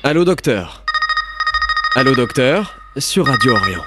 Allô docteur. Allô docteur, sur Radio Orient.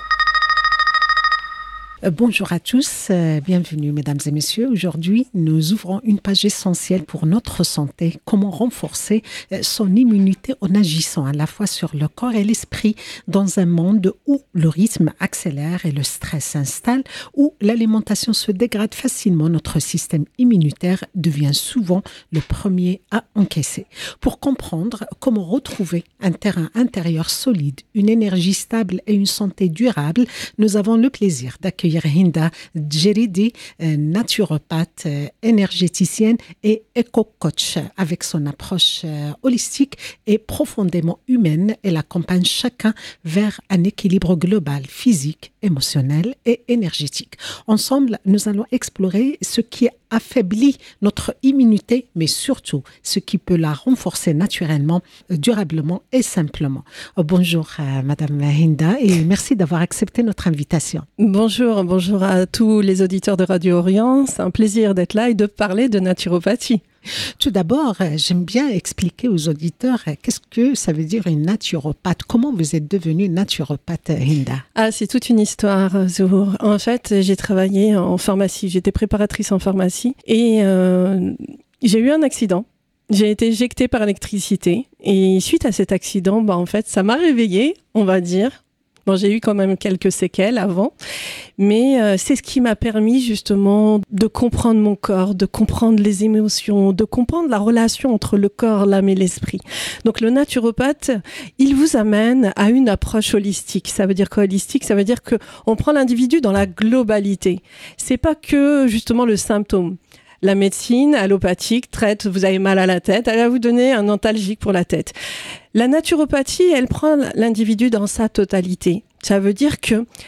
Bonjour à tous, bienvenue mesdames et messieurs. Aujourd'hui, nous ouvrons une page essentielle pour notre santé. Comment renforcer son immunité en agissant à la fois sur le corps et l'esprit dans un monde où le rythme accélère et le stress s'installe, où l'alimentation se dégrade facilement. Notre système immunitaire devient souvent le premier à encaisser. Pour comprendre comment retrouver un terrain intérieur solide, une énergie stable et une santé durable, nous avons le plaisir d'accueillir Hinda Djeridi, naturopathe, énergéticienne et éco-coach. Avec son approche holistique et profondément humaine, elle accompagne chacun vers un équilibre global, physique, émotionnel et énergétique. Ensemble, nous allons explorer ce qui affaiblit notre immunité, mais surtout ce qui peut la renforcer naturellement, durablement et simplement. Bonjour Madame Hinda et merci d'avoir accepté notre invitation. Bonjour à tous les auditeurs de Radio Orient. C'est un plaisir d'être là et de parler de naturopathie. Tout d'abord, j'aime bien expliquer aux auditeurs qu'est-ce que ça veut dire une naturopathe. Comment vous êtes devenue naturopathe, Hinda? C'est toute une histoire, Zour. En fait, j'ai travaillé en pharmacie. J'étais préparatrice en pharmacie et j'ai eu un accident. J'ai été éjectée par l'électricité et suite à cet accident, en fait, ça m'a réveillée, on va dire. Bon, j'ai eu quand même quelques séquelles avant, mais c'est ce qui m'a permis justement de comprendre mon corps, de comprendre les émotions, de comprendre la relation entre le corps, l'âme et l'esprit. Donc le naturopathe, il vous amène à une approche holistique. Ça veut dire quoi holistique? Ça veut dire qu'on prend l'individu dans la globalité. C'est pas que justement le symptôme. La médecine allopathique traite, vous avez mal à la tête, elle va vous donner un antalgique pour la tête. La naturopathie, elle prend l'individu dans sa totalité. Ça veut dire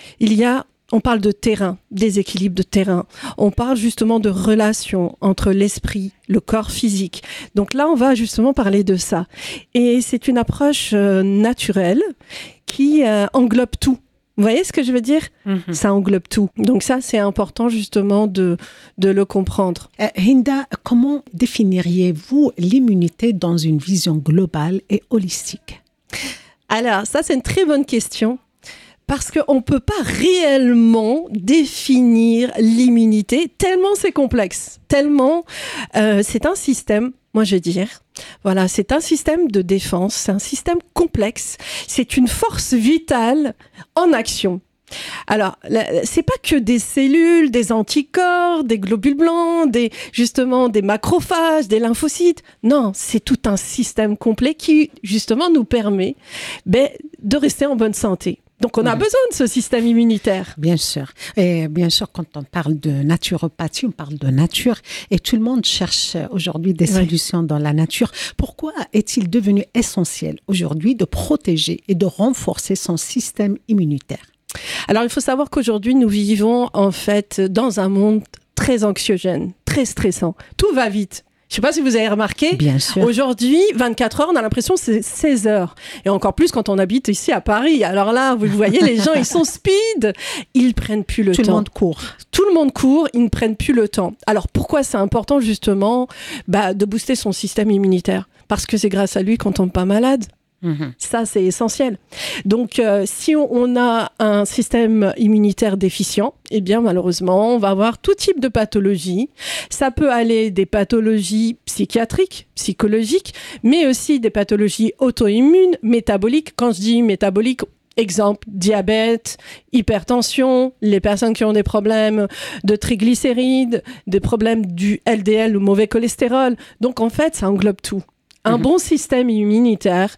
on parle de terrain, des équilibres de terrain. On parle justement de relations entre l'esprit, le corps physique. Donc là, on va justement parler de ça. Et c'est une approche naturelle qui englobe tout. Vous voyez ce que je veux dire? Ça englobe tout. Donc ça, c'est important justement de le comprendre. Hinda, comment définiriez-vous l'immunité dans une vision globale et holistique? Alors, ça, c'est une très bonne question. Parce qu'on ne peut pas réellement définir l'immunité, tellement c'est complexe, tellement c'est un système, moi je vais dire. Voilà, c'est un système de défense, c'est un système complexe, c'est une force vitale en action. Alors, c'est pas que des cellules, des anticorps, des globules blancs, des macrophages, des lymphocytes. Non, c'est tout un système complet qui, justement, nous permet de rester en bonne santé. Donc, on a besoin de ce système immunitaire. Bien sûr. Et bien sûr, quand on parle de naturopathie, on parle de nature. Et tout le monde cherche aujourd'hui des solutions dans la nature. Pourquoi est-il devenu essentiel aujourd'hui de protéger et de renforcer son système immunitaire? Alors, il faut savoir qu'aujourd'hui, nous vivons en fait dans un monde très anxiogène, très stressant. Tout va vite. Je ne sais pas si vous avez remarqué. Bien sûr. Aujourd'hui, 24 heures, on a l'impression que c'est 16 heures. Et encore plus quand on habite ici à Paris. Alors là, vous voyez, les gens, ils sont speed. Ils ne prennent plus le temps. Tout le monde court. Tout le monde court, ils ne prennent plus le temps. Alors pourquoi c'est important justement de booster son système immunitaire? Parce que c'est grâce à lui qu'on ne tombe pas malade. Ça, c'est essentiel. Donc, si on a un système immunitaire déficient, eh bien, malheureusement, on va avoir tout type de pathologies. Ça peut aller des pathologies psychiatriques, psychologiques, mais aussi des pathologies auto-immunes, métaboliques. Quand je dis métabolique, exemple, diabète, hypertension, les personnes qui ont des problèmes de triglycérides, des problèmes du LDL, le mauvais cholestérol. Donc, en fait, ça englobe tout. Un bon système immunitaire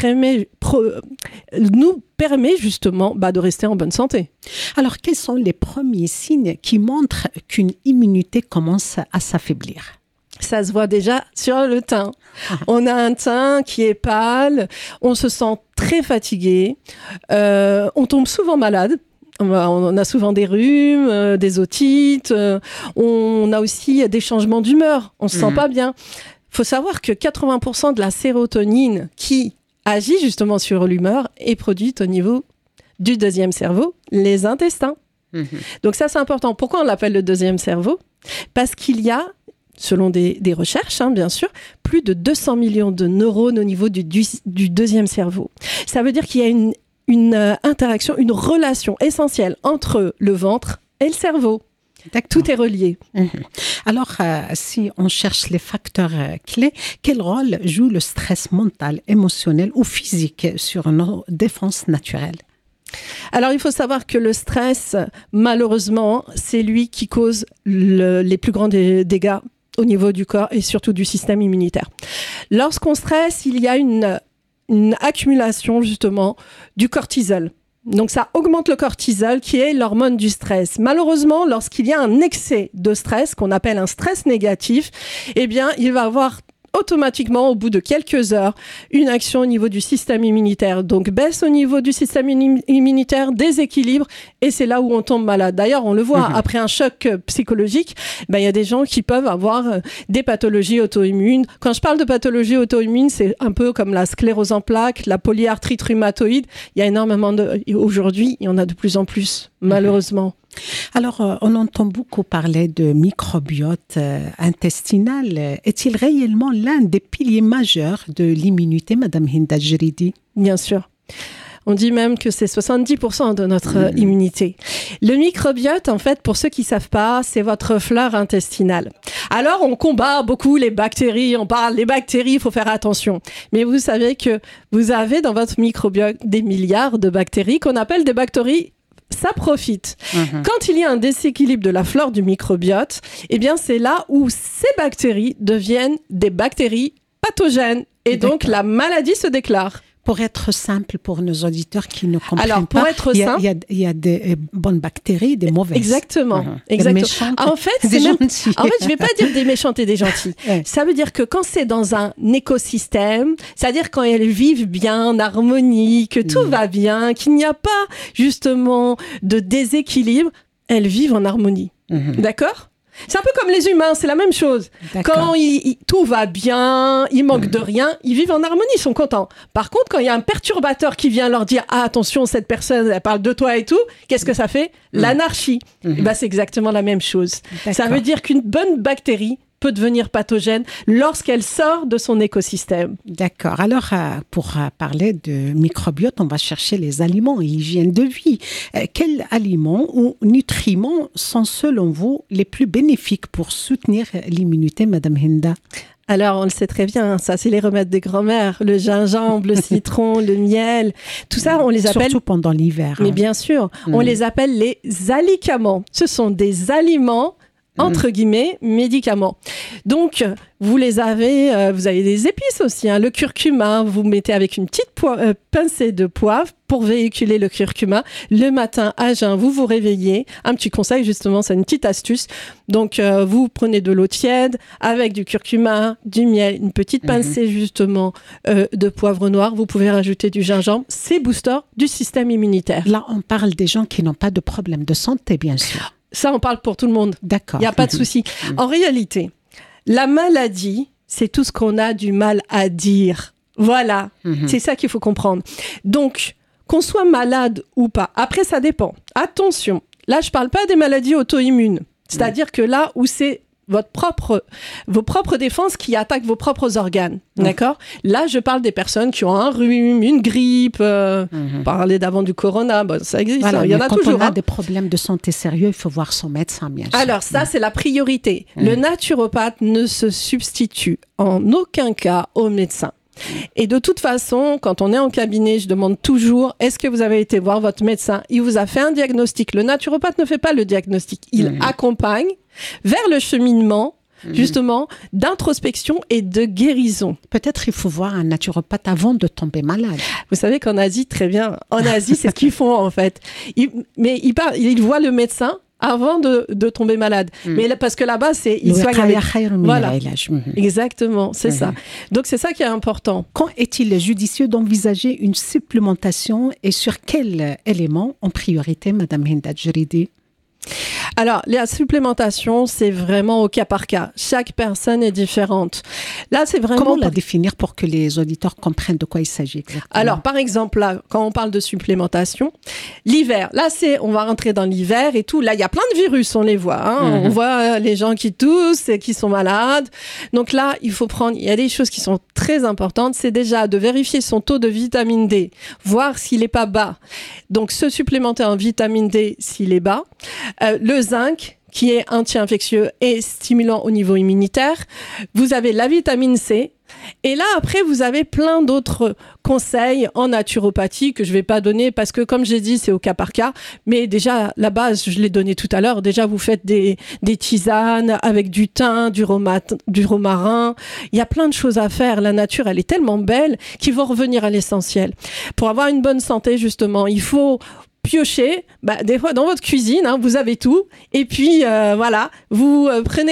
nous permet justement de rester en bonne santé. Alors, quels sont les premiers signes qui montrent qu'une immunité commence à s'affaiblir? Ça se voit déjà sur le teint. On a un teint qui est pâle, on se sent très fatigué, on tombe souvent malade. On a souvent des rhumes, des otites, on a aussi des changements d'humeur, on se sent pas bien. Il faut savoir que 80% de la sérotonine qui agit justement sur l'humeur est produite au niveau du deuxième cerveau, les intestins. Donc ça, c'est important. Pourquoi on l'appelle le deuxième cerveau? Parce qu'il y a selon des recherches, bien sûr, plus de 200 millions de neurones au niveau du deuxième cerveau. Ça veut dire qu'il y a une interaction, une relation essentielle entre le ventre et le cerveau. Tout est relié. Alors, si on cherche les facteurs clés, quel rôle joue le stress mental, émotionnel ou physique sur nos défenses naturelles? Alors, il faut savoir que le stress, malheureusement, c'est lui qui cause les plus grands dégâts au niveau du corps et surtout du système immunitaire. Lorsqu'on stresse, il y a une accumulation justement du cortisol. Donc ça augmente le cortisol qui est l'hormone du stress. Malheureusement, lorsqu'il y a un excès de stress, qu'on appelle un stress négatif, eh bien, il va avoir automatiquement, au bout de quelques heures, une action au niveau du système immunitaire. Donc, baisse au niveau du système immunitaire, déséquilibre, et c'est là où on tombe malade. D'ailleurs, on le voit, après un choc psychologique, il y a des gens qui peuvent avoir des pathologies auto-immunes. Quand je parle de pathologie auto-immune, c'est un peu comme la sclérose en plaques, la polyarthrite rhumatoïde. Il y a énormément aujourd'hui, il y en a de plus en plus, malheureusement. Alors, on entend beaucoup parler de microbiote intestinal. Est-il réellement l'un des piliers majeurs de l'immunité, Madame Hinda Djeridi? Bien sûr. On dit même que c'est 70% de notre immunité. Le microbiote, en fait, pour ceux qui ne savent pas, c'est votre flore intestinale. Alors, on combat beaucoup les bactéries, on parle des bactéries, il faut faire attention. Mais vous savez que vous avez dans votre microbiote des milliards de bactéries qu'on appelle des bactéries saprophytes. Quand il y a un déséquilibre de la flore du microbiote, eh bien, c'est là où ces bactéries deviennent des bactéries pathogènes. Et donc, la maladie se déclare. Pour être simple pour nos auditeurs qui ne comprennent Alors, pas, il y a des bonnes bactéries, des mauvaises. Exactement. Des méchantes, en fait, des gentilles. En fait, je ne vais pas dire des méchantes et des gentilles. Ça veut dire que quand c'est dans un écosystème, c'est-à-dire quand elles vivent bien, en harmonie, que tout va bien, qu'il n'y a pas justement de déséquilibre, elles vivent en harmonie. D'accord ? C'est un peu comme les humains, c'est la même chose. Quand tout va bien, il manque de rien, ils vivent en harmonie, ils sont contents. Par contre, quand il y a un perturbateur qui vient leur dire « Ah, attention, cette personne, elle parle de toi et tout », qu'est-ce que ça fait ? L'anarchie. C'est exactement la même chose. Ça veut dire qu'une bonne bactérie peut devenir pathogène lorsqu'elle sort de son écosystème. D'accord. Alors, pour parler de microbiote, on va chercher les aliments et l'hygiène de vie. Quels aliments ou nutriments sont, selon vous, les plus bénéfiques pour soutenir l'immunité, Madame Hinda? Alors, on le sait très bien, ça, c'est les remèdes des grand-mères. Le gingembre, le citron, le miel, tout ça, on les appelle... Surtout pendant l'hiver. Mais bien sûr, on les appelle les alicaments. Ce sont des aliments entre guillemets, médicaments. Donc, vous avez des épices aussi, le curcuma, vous mettez avec une petite pincée de poivre pour véhiculer le curcuma. Le matin, à jeun, vous vous réveillez. Un petit conseil, justement, c'est une petite astuce. Donc, vous prenez de l'eau tiède avec du curcuma, du miel, une petite pincée, justement, de poivre noir. Vous pouvez rajouter du gingembre. C'est booster du système immunitaire. Là, on parle des gens qui n'ont pas de problème de santé, bien sûr. Ça, on parle pour tout le monde. D'accord. Il n'y a pas de souci. En réalité, la maladie, c'est tout ce qu'on a du mal à dire. Voilà. C'est ça qu'il faut comprendre. Donc, qu'on soit malade ou pas, après, ça dépend. Attention, là, je ne parle pas des maladies auto-immunes. C'est-à-dire que là où c'est vos propres défenses qui attaquent vos propres organes. D'accord ? Là, je parle des personnes qui ont un rhume, une grippe. Parler d'avant du corona, ça existe. Voilà, il y en a toujours. Quand on a des problèmes de santé sérieux, il faut voir son médecin, bien sûr. Alors ça, c'est la priorité. Le naturopathe ne se substitue en aucun cas au médecin. Et de toute façon, quand on est en cabinet, je demande toujours, est-ce que vous avez été voir votre médecin ? Il vous a fait un diagnostic. Le naturopathe ne fait pas le diagnostic. Il accompagne vers le cheminement, justement, d'introspection et de guérison. Peut-être il faut voir un naturopathe avant de tomber malade. Vous savez qu'en Asie, très bien, en Asie, c'est ce qu'ils font en fait. Ils voient le médecin avant de tomber malade. Mais là, parce que là-bas, ils soignent avec... Voilà. Exactement, c'est ça. Donc, c'est ça qui est important. Quand est-il judicieux d'envisager une supplémentation et sur quel élément en priorité, Madame Hinda Djeridi ? Alors, la supplémentation, c'est vraiment au cas par cas. Chaque personne est différente. Là, c'est vraiment... Comment la définir pour que les auditeurs comprennent de quoi il s'agit exactement? Alors, par exemple, là, quand on parle de supplémentation, l'hiver, là, on va rentrer dans l'hiver et tout. Là, il y a plein de virus, on les voit. Hein. On voit les gens qui toussent et qui sont malades. Donc là, il y a des choses qui sont très importantes. C'est déjà de vérifier son taux de vitamine D, voir s'il n'est pas bas. Donc, se supplémenter en vitamine D s'il est bas. Le zinc, qui est anti-infectieux et stimulant au niveau immunitaire. Vous avez la vitamine C. Et là, après, vous avez plein d'autres conseils en naturopathie que je ne vais pas donner parce que, comme j'ai dit, c'est au cas par cas. Mais déjà, la base, je l'ai donnée tout à l'heure. Déjà, vous faites des tisanes avec du thym, du romarin. Il y a plein de choses à faire. La nature, elle est tellement belle qu'il faut revenir à l'essentiel. Pour avoir une bonne santé, justement, il faut piocher, des fois dans votre cuisine, hein, vous avez tout, et puis voilà, vous prenez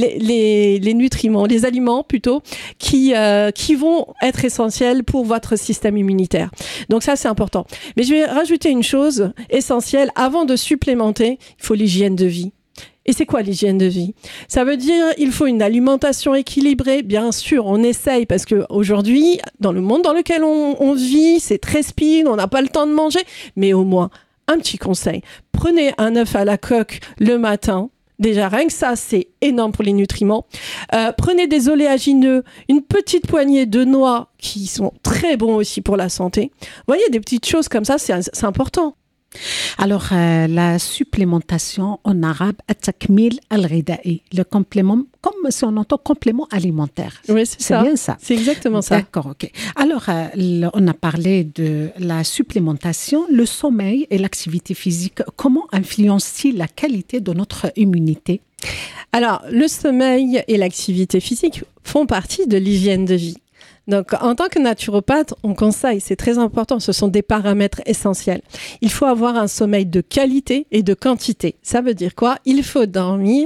les nutriments, les aliments plutôt, qui vont être essentiels pour votre système immunitaire. Donc ça, c'est important. Mais je vais rajouter une chose essentielle, avant de supplémenter, il faut l'hygiène de vie. Et c'est quoi l'hygiène de vie? Ça veut dire il faut une alimentation équilibrée. Bien sûr, on essaye parce qu'aujourd'hui, dans le monde dans lequel on vit, c'est très speed, on n'a pas le temps de manger. Mais au moins, un petit conseil. Prenez un œuf à la coque le matin. Déjà, rien que ça, c'est énorme pour les nutriments. Prenez des oléagineux, une petite poignée de noix qui sont très bons aussi pour la santé. Vous voyez, des petites choses comme ça, c'est important. Alors, la supplémentation en arabe, at-takmil al-ghida'i, le complément, comme si on entend complément alimentaire. Oui, c'est bien ça. C'est exactement ça. D'accord, ok. Alors, on a parlé de la supplémentation, le sommeil et l'activité physique. Comment influencent-ils la qualité de notre immunité? Alors, le sommeil et l'activité physique font partie de l'hygiène de vie. Donc, en tant que naturopathe, on conseille, c'est très important, ce sont des paramètres essentiels. Il faut avoir un sommeil de qualité et de quantité. Ça veut dire quoi? Il faut dormir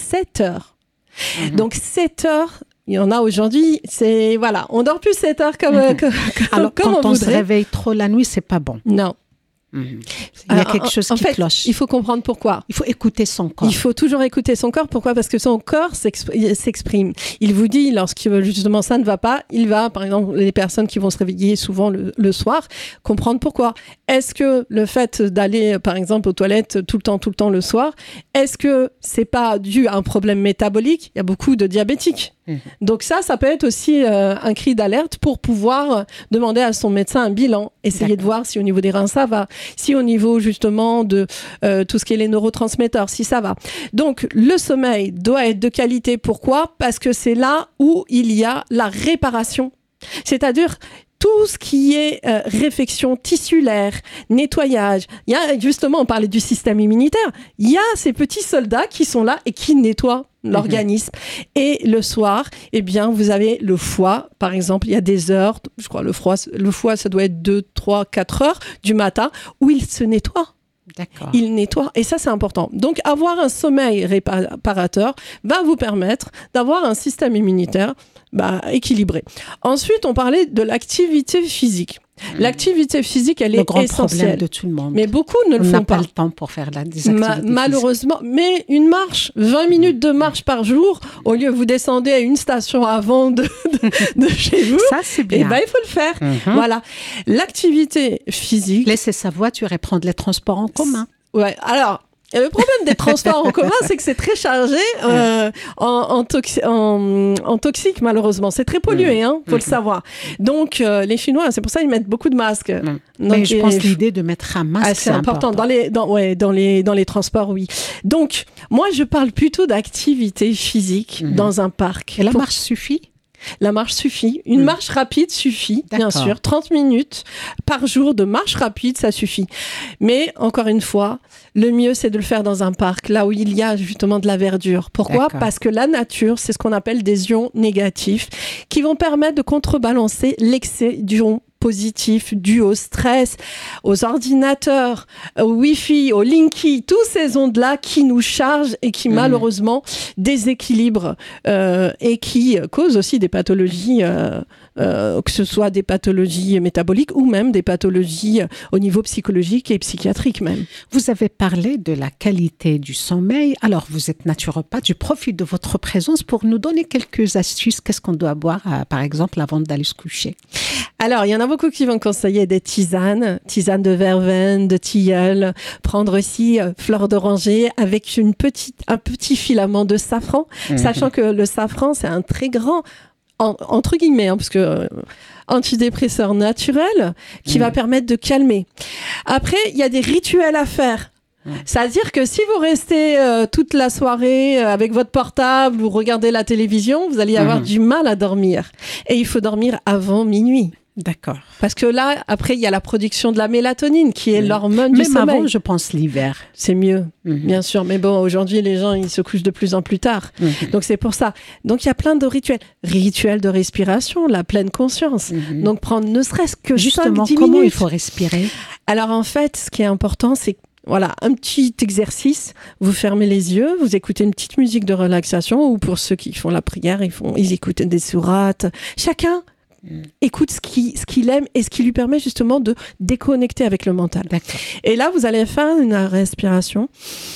7 heures. Donc, 7 heures, il y en a aujourd'hui, on dort plus 7 heures comme Alors, comme quand on se voudrait. réveille trop la nuit, c'est pas bon. Non. Il y a quelque chose qui cloche. Il faut comprendre pourquoi. Il faut écouter son corps. Il faut toujours écouter son corps. Pourquoi? Parce que son corps s'exprime. Il vous dit, lorsque justement ça ne va pas, il va, par exemple, les personnes qui vont se réveiller souvent le soir, comprendre pourquoi. Est-ce que le fait d'aller, par exemple, aux toilettes tout le temps le soir, est-ce que c'est pas dû à un problème métabolique? Il y a beaucoup de diabétiques. Donc ça peut être aussi un cri d'alerte pour pouvoir demander à son médecin un bilan, essayer de voir si au niveau des reins ça va, si au niveau justement de tout ce qui est les neurotransmetteurs, si ça va. Donc le sommeil doit être de qualité. Pourquoi? Parce que c'est là où il y a la réparation. C'est-à-dire tout ce qui est réfection tissulaire, nettoyage. Il y a, justement, on parlait du système immunitaire. Il y a ces petits soldats qui sont là et qui nettoient l'organisme. Et le soir, eh bien, vous avez le foie, par exemple, il y a des heures, je crois le foie, ça doit être 2, 3, 4 heures du matin où il se nettoie. D'accord. Il nettoie, et ça c'est important. Donc avoir un sommeil réparateur va vous permettre d'avoir un système immunitaire équilibré. Ensuite, on parlait de l'activité physique. L'activité physique, elle est essentielle. Le grand problème de tout le monde. Mais beaucoup ne le font pas. On n'a pas le temps pour faire des activités malheureusement, mais une marche, 20 minutes de marche par jour, au lieu vous descendez à une station avant de chez vous. Ça, c'est bien. Il faut le faire. Voilà. L'activité physique. Laissez sa voiture et prendre les transports en commun. Ouais. Alors, le problème des transports en commun, c'est que c'est très chargé en toxiques, malheureusement. C'est très pollué, faut le savoir. Donc, les Chinois, c'est pour ça qu'ils mettent beaucoup de masques. Donc, mais je pense que l'idée de mettre un masque, c'est important. Dans les transports, oui. Donc, moi, je parle plutôt d'activité physique dans un parc. Et la marche suffit? La marche suffit. Une marche rapide suffit, bien sûr. 30 minutes par jour de marche rapide, ça suffit. Mais, encore une fois, le mieux, c'est de le faire dans un parc, là où il y a justement de la verdure. Pourquoi? Parce que la nature, c'est ce qu'on appelle des ions négatifs qui vont permettre de contrebalancer l'excès d'ions positifs dus au stress, aux ordinateurs, au Wi-Fi, au Linky, tous ces ondes-là qui nous chargent et qui malheureusement déséquilibrent et qui causent aussi des pathologies, que ce soit des pathologies métaboliques ou même des pathologies au niveau psychologique et psychiatrique même. Vous avez parlé de la qualité du sommeil. Alors, vous êtes naturopathe. Je profite de votre présence pour nous donner quelques astuces. Qu'est-ce qu'on doit boire, par exemple, avant d'aller se coucher? Alors, il y en a beaucoup qui vont conseiller des tisanes de verveine, de tilleul, prendre aussi fleur d'oranger avec un petit filament de safran, sachant que le safran, c'est un très grand, entre guillemets, parce que antidépresseur naturel qui va permettre de calmer. Après, il y a des rituels à faire. C'est-à-dire que si vous restez toute la soirée avec votre portable, vous regardez la télévision, vous allez avoir du mal à dormir. Et il faut dormir avant minuit. D'accord. Parce que là, après, il y a la production de la mélatonine qui est l'hormone du sommeil. Même avant, je pense, l'hiver. C'est mieux, bien sûr. Mais bon, aujourd'hui, les gens, ils se couchent de plus en plus tard. Donc, c'est pour ça. Donc, il y a plein de rituels. Rituels de respiration, la pleine conscience. Donc, prendre ne serait-ce que 5-10 minutes. Justement, comment il faut respirer? Alors, en fait, ce qui est important, c'est voilà, un petit exercice. Vous fermez les yeux, vous écoutez une petite musique de relaxation ou pour ceux qui font la prière, ils écoutent des sourates. Chacun écoute ce qu'il aime et ce qui lui permet justement de déconnecter avec le mental. D'accord. Et là, vous allez faire une respiration.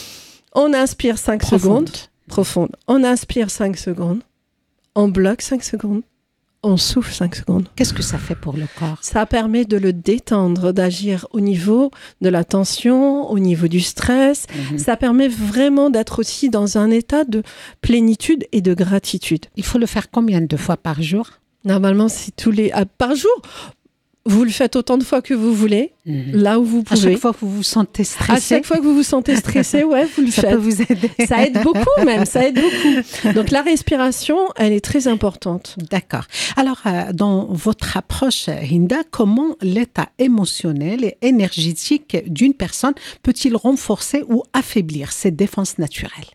On inspire 5 secondes. Profonde. On inspire 5 secondes. On bloque 5 secondes. On souffle 5 secondes. Qu'est-ce que ça fait pour le corps? Ça permet de le détendre, d'agir au niveau de la tension, au niveau du stress. Ça permet vraiment d'être aussi dans un état de plénitude et de gratitude. Il faut le faire combien de fois par jour? Normalement, c'est par jour. Vous le faites autant de fois que vous voulez, là où vous pouvez. À chaque fois que vous vous sentez stressé. À chaque fois que vous vous sentez stressé, ouais, vous le faites. Ça peut vous aider. Ça aide beaucoup même, ça aide beaucoup. Donc la respiration, elle est très importante. D'accord. Alors, dans votre approche, Hinda, comment l'état émotionnel et énergétique d'une personne peut-il renforcer ou affaiblir ses défenses naturelles?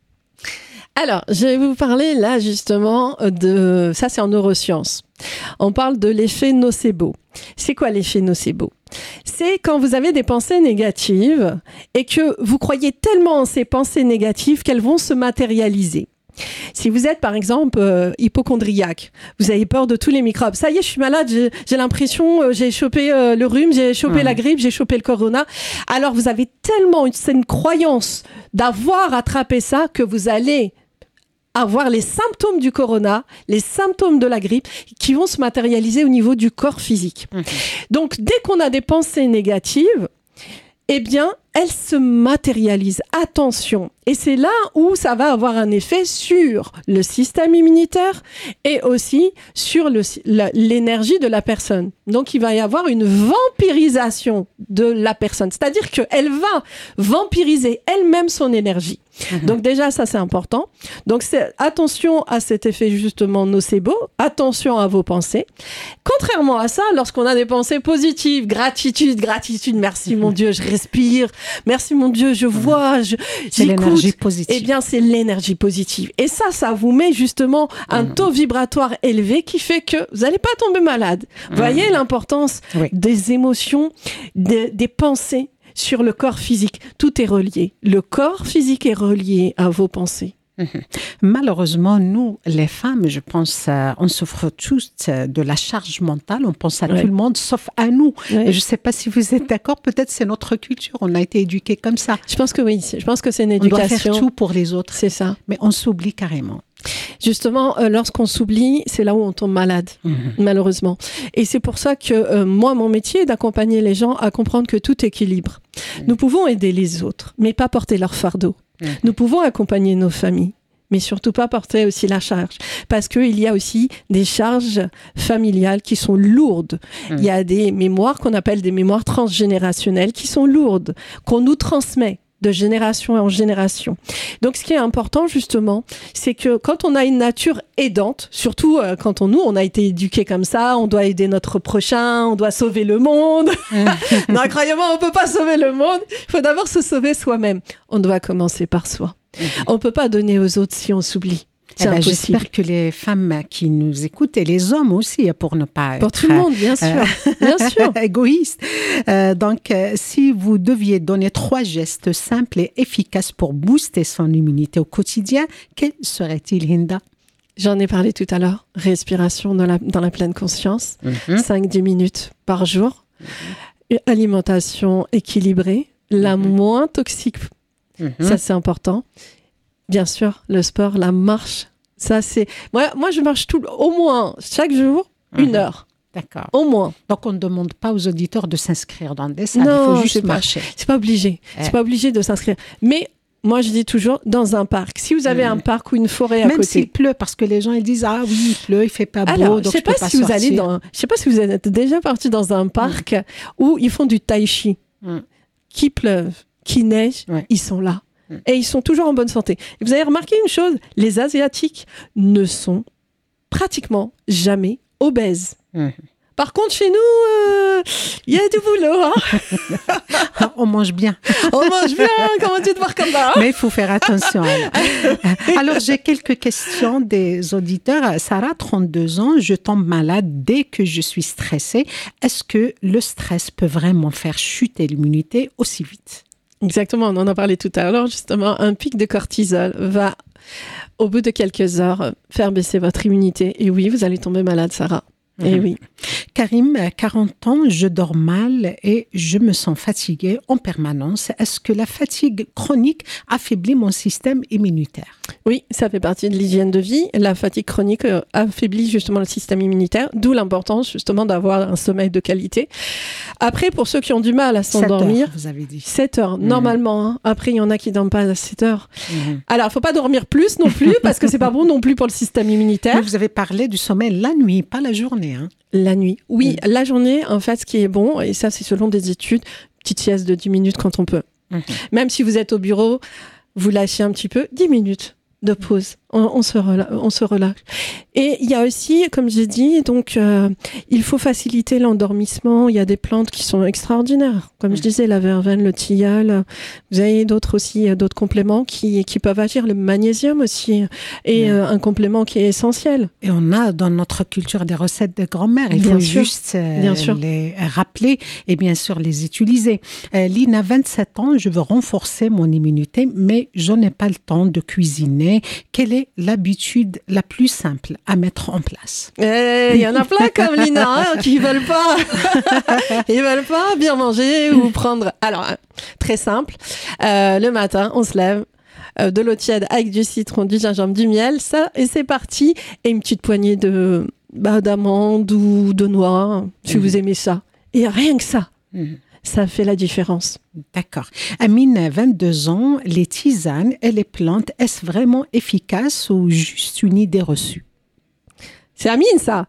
Alors, je vais vous parler là justement de... Ça, c'est en neurosciences. On parle de l'effet nocebo. C'est quoi l'effet nocebo? C'est quand vous avez des pensées négatives et que vous croyez tellement en ces pensées négatives qu'elles vont se matérialiser. Si vous êtes, par exemple, hypocondriaque, vous avez peur de tous les microbes. Ça y est, je suis malade, j'ai l'impression, j'ai chopé le rhume, j'ai chopé la grippe, j'ai chopé le corona. Alors, vous avez tellement une croyance d'avoir attrapé ça que vous allez avoir les symptômes du corona, les symptômes de la grippe qui vont se matérialiser au niveau du corps physique. Donc, dès qu'on a des pensées négatives, eh bien, elles se matérialisent. Attention. Et c'est là où ça va avoir un effet sur le système immunitaire et aussi sur l'énergie de la personne. Donc, il va y avoir une vampirisation de la personne. C'est-à-dire qu'elle va vampiriser elle-même son énergie. Donc déjà, ça, c'est important. Donc, attention à cet effet justement nocebo. Attention à vos pensées. Contrairement à ça, lorsqu'on a des pensées positives, gratitude, merci mon Dieu, je respire. Merci mon Dieu, je vois, c'est l'énergie positive. Eh bien, c'est l'énergie positive. Et ça vous met justement un taux vibratoire élevé qui fait que vous n'allez pas tomber malade. Vous voyez l'importance des émotions, des pensées sur le corps physique. Tout est relié. Le corps physique est relié à vos pensées. Malheureusement, nous, les femmes, je pense, on souffre tous de la charge mentale. On pense à tout le monde, sauf à nous. Et je ne sais pas si vous êtes d'accord. Peut-être c'est notre culture. On a été éduqués comme ça. Je pense que oui. Je pense que c'est une éducation. On doit faire tout pour les autres. C'est ça. Mais on s'oublie carrément. Justement, lorsqu'on s'oublie, c'est là où on tombe malade, malheureusement. Et c'est pour ça que moi, mon métier est d'accompagner les gens à comprendre que tout équilibre. Nous pouvons aider les autres, mais pas porter leur fardeau. Nous pouvons accompagner nos familles, mais surtout pas porter aussi la charge. Parce qu'il y a aussi des charges familiales qui sont lourdes. Il y a des mémoires qu'on appelle des mémoires transgénérationnelles qui sont lourdes, qu'on nous transmet de génération en génération. Donc, ce qui est important, justement, c'est que quand on a une nature aidante, surtout quand on a été éduqués comme ça, on doit aider notre prochain, on doit sauver le monde. Non, croyez-moi, on peut pas sauver le monde. Il faut d'abord se sauver soi-même. On doit commencer par soi. On peut pas donner aux autres si on s'oublie. C'est impossible. J'espère que les femmes qui nous écoutent, et les hommes aussi, pour ne pas pour être tout le monde, bien sûr, bien sûr. égoïste. Donc, si vous deviez donner 3 gestes simples et efficaces pour booster son immunité au quotidien, quels seraient-ils, Hinda? J'en ai parlé tout à l'heure. Respiration dans la pleine conscience, 5-10 minutes par jour. Alimentation équilibrée, la moins toxique. Ça, c'est important. Bien sûr, le sport, la marche. Ça, c'est... Moi, je marche au moins chaque jour 1 heure. D'accord. Au moins. Donc, on ne demande pas aux auditeurs de s'inscrire dans des salles. Non, il faut juste marcher. C'est pas obligé. C'est pas obligé de s'inscrire. Mais moi, je dis toujours dans un parc. Si vous avez un parc ou une forêt à côté. Même s'il pleut, parce que les gens ils disent ah oui, il pleut, il fait pas beau, alors, donc je sais pas si vous allez dans. Je sais pas si vous êtes déjà parti dans un parc où ils font du tai chi. Qu'il pleuve, qu'il neige, ils sont là. Et ils sont toujours en bonne santé. Et vous avez remarqué une chose, les Asiatiques ne sont pratiquement jamais obèses. Par contre, chez nous, il y a du boulot. Hein. On mange bien. On mange bien, comment tu te vois comme ça? Mais il faut faire attention. Alors, j'ai quelques questions des auditeurs. Sarah, 32 ans, je tombe malade dès que je suis stressée. Est-ce que le stress peut vraiment faire chuter l'immunité aussi vite? Exactement, on en a parlé tout à l'heure. Justement, un pic de cortisol va, au bout de quelques heures, faire baisser votre immunité. Et oui, vous allez tomber malade, Sarah. Et oui. Karim, 40 ans, je dors mal et je me sens fatiguée en permanence. Est-ce que la fatigue chronique affaiblit mon système immunitaire? Oui, ça fait partie de l'hygiène de vie. La fatigue chronique affaiblit justement le système immunitaire, d'où l'importance justement d'avoir un sommeil de qualité. Après, pour ceux qui ont du mal à s'endormir, 7 heures, vous avez dit. 7 heures, normalement. Hein. Après, il y en a qui ne dorment pas à 7 heures. Alors, il ne faut pas dormir plus non plus, parce que ce n'est pas bon non plus pour le système immunitaire. Mais vous avez parlé du sommeil la nuit, pas la journée. Hein. La nuit. Oui, la journée, en fait, ce qui est bon, et ça, c'est selon des études, petite sieste de 10 minutes quand on peut. Même si vous êtes au bureau, vous lâchez un petit peu, 10 minutes de pause. On se relâche. Et il y a aussi, comme j'ai dit, donc il faut faciliter l'endormissement. Il y a des plantes qui sont extraordinaires. Comme je disais, la verveine, le tilleul. Vous avez d'autres compléments qui peuvent agir. Le magnésium aussi est un complément qui est essentiel. Et on a dans notre culture des recettes de grand-mère. Il faut juste les rappeler et bien sûr les utiliser. Lina, 27 ans, je veux renforcer mon immunité, mais je n'ai pas le temps de cuisiner. Quelle est l'habitude la plus simple à mettre en place? Il y en a plein comme Lina qui veulent pas. Ils veulent pas bien manger ou prendre. Alors, très simple. Le matin, on se lève. De l'eau tiède avec du citron, du gingembre, du miel, ça, et c'est parti. Et une petite poignée d'amandes ou de noix, si vous aimez ça. Et rien que ça. Ça fait la différence. D'accord. Amine, 22 ans, les tisanes et les plantes, est-ce vraiment efficace ou juste une idée reçue? C'est Amine, ça.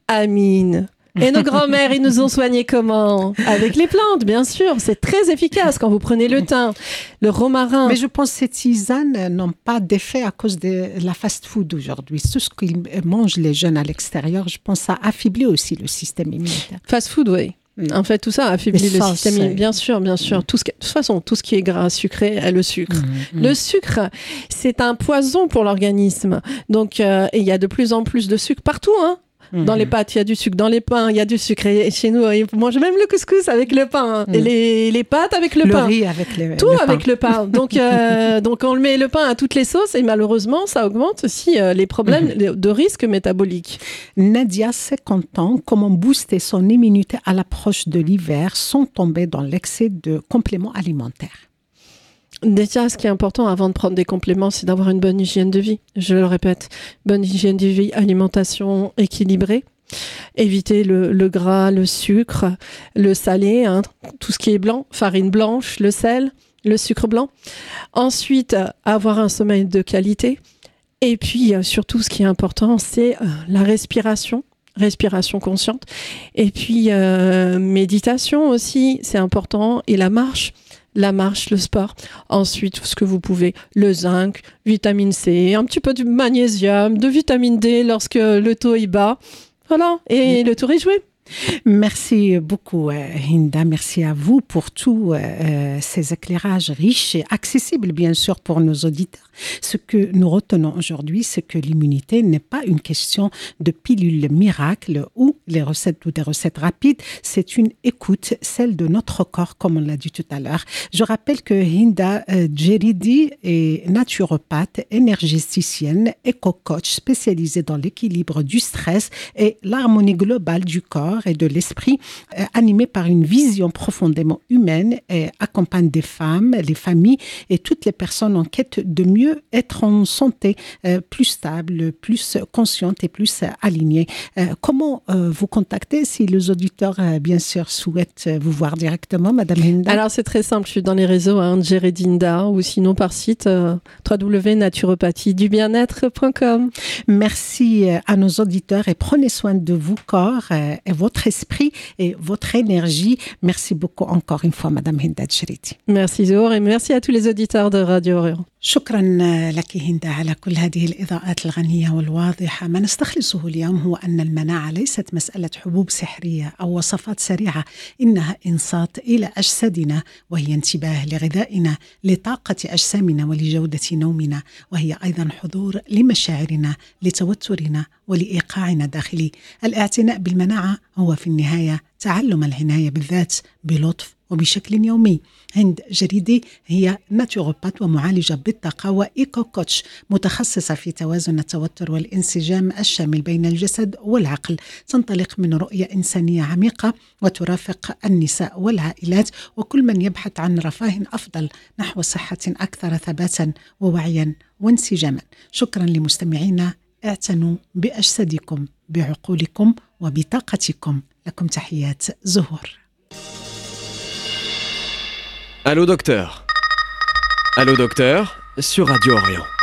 Amine. Et nos grands-mères, ils nous ont soignés comment? Avec les plantes, bien sûr. C'est très efficace quand vous prenez le thym, le romarin. Mais je pense que ces tisanes n'ont pas d'effet à cause de la fast-food aujourd'hui. Tout ce qu'ils mangent les jeunes à l'extérieur, je pense que ça affaiblit aussi le système immunitaire. Fast-food, oui. En fait, tout ça affaiblit le système. Bien sûr. De toute façon, tout ce qui est gras, sucré, est le sucre. Le sucre, c'est un poison pour l'organisme. Donc, et il y a de plus en plus de sucre partout, hein. Dans les pâtes, il y a du sucre. Dans les pains, il y a du sucre. Et chez nous, ils mangent même le couscous avec le pain. Hein. Et les pâtes avec le pain. Le riz avec le Tout le avec pain. le pain. Donc, on met le pain à toutes les sauces. Et malheureusement, ça augmente aussi les problèmes de risque métabolique. Nadia, 50 ans, comment booster son immunité à l'approche de l'hiver sans tomber dans l'excès de compléments alimentaires? Déjà, ce qui est important avant de prendre des compléments, c'est d'avoir une bonne hygiène de vie. Je le répète, bonne hygiène de vie, alimentation équilibrée. Éviter le gras, le sucre, le salé, hein, tout ce qui est blanc, farine blanche, le sel, le sucre blanc. Ensuite, avoir un sommeil de qualité. Et puis, surtout, ce qui est important, c'est la respiration consciente. Et puis, méditation aussi, c'est important. Et la marche, le sport. Ensuite, ce que vous pouvez, le zinc, vitamine C, un petit peu de magnésium, de vitamine D lorsque le taux est bas. Voilà, et le tour est joué. Merci beaucoup, Hinda. Merci à vous pour tous ces éclairages riches et accessibles, bien sûr, pour nos auditeurs. Ce que nous retenons aujourd'hui, c'est que l'immunité n'est pas une question de pilules miracles ou des recettes rapides. C'est une écoute, celle de notre corps, comme on l'a dit tout à l'heure. Je rappelle que Hinda Djeridi est naturopathe, énergéticienne, éco-coach spécialisée dans l'équilibre du stress et l'harmonie globale du corps et de l'esprit, animée par une vision profondément humaine, et accompagne des femmes, les familles et toutes les personnes en quête de mieux être en santé, plus stable, plus consciente et plus alignée. Comment vous contacter si les auditeurs, bien sûr, souhaitent vous voir directement, Madame Hinda? Alors, c'est très simple. Je suis dans les réseaux, Djeridi Hinda, ou sinon par site www.naturopathiedubienêtre.com. Merci à nos auditeurs et prenez soin de vous, corps et votre esprit et votre énergie. Merci beaucoup encore une fois, Madame Hinda Djeridi. Merci Zohar et merci à tous les auditeurs de Radio Orient. شكرا لك هند على كل هذه الإضاءات الغنية والواضحة. ما نستخلصه اليوم هو أن المناعة ليست مسألة حبوب سحرية أو وصفات سريعة، إنها إنصات إلى أجسادنا، وهي انتباه لغذائنا، لطاقة أجسامنا ولجودة نومنا، وهي أيضا حضور لمشاعرنا، لتوترنا ولإيقاعنا الداخلي. الاعتناء بالمناعة هو في النهاية تعلم العناية بالذات بلطف وبشكل يومي. هند جريدي هي ناتيوروبات ومعالجة بالطاقة وإيكو كوتش متخصصة في توازن التوتر والانسجام الشامل بين الجسد والعقل. تنطلق من رؤية إنسانية عميقة وترافق النساء والعائلات وكل من يبحث عن رفاه أفضل نحو صحة أكثر ثباتا ووعيا وانسجاما. شكرا لمستمعينا. اعتنوا بأجسادكم بعقولكم وبطاقتكم. لكم تحيات زهور. Allô docteur. Allô docteur, sur Radio Orient.